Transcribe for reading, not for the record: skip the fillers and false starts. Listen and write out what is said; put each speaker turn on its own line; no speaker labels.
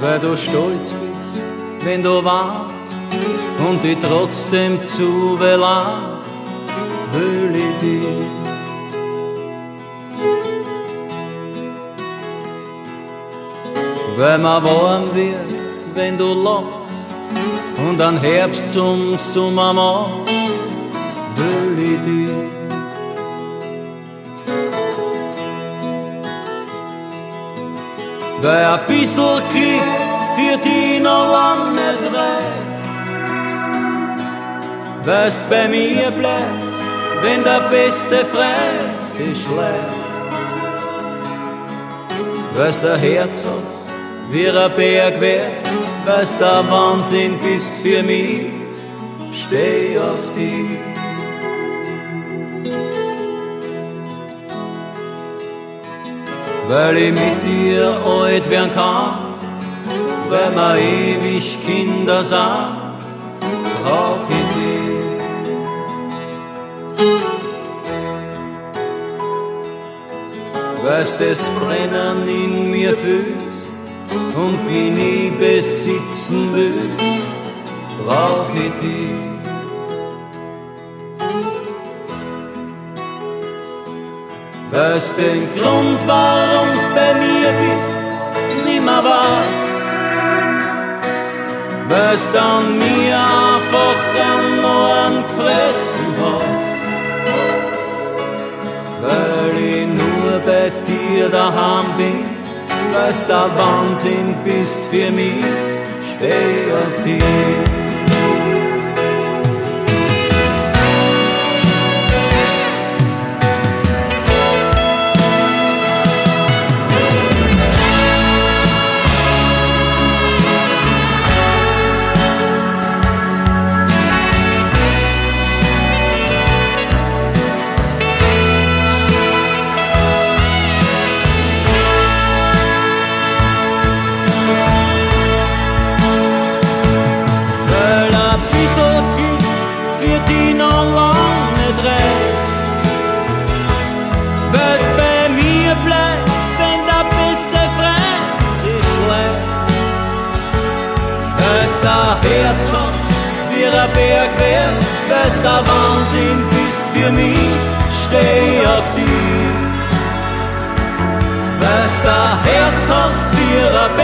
weil du stolz bist, wenn du warst und dich trotzdem zu belasst, will ich dich. Weil mir warm wird, wenn du lachst und an Herbst zum Sommer machst, will ich dich. Weil ein bisschen Glück für dich noch lang nicht reicht, weil's bei mir bleibt, wenn der beste Freund sich schleicht. Weil's der Herz hast, wie ein Berg wär, weil's der Wahnsinn bist für mich, steh auf dich. Weil ich mit dir alt werden kann, weil wir ewig Kinder sind, brauch ich dich. Weil's das Brennen in mir fühlst und mich nie besitzen will, brauch ich dich. Weil's den Grund, warum's bei mir bist, nimmer weißt, weil's dann mir einfach an Ohren gefressen hast, weil ich nur bei dir daheim bin, weil's der Wahnsinn bist für mich, steh auf dich. Herz hast, wie ein Berg wär, weil's der Wahnsinn bist für mich, steh auf dich. Weil's der Herz hast, wie ein Berg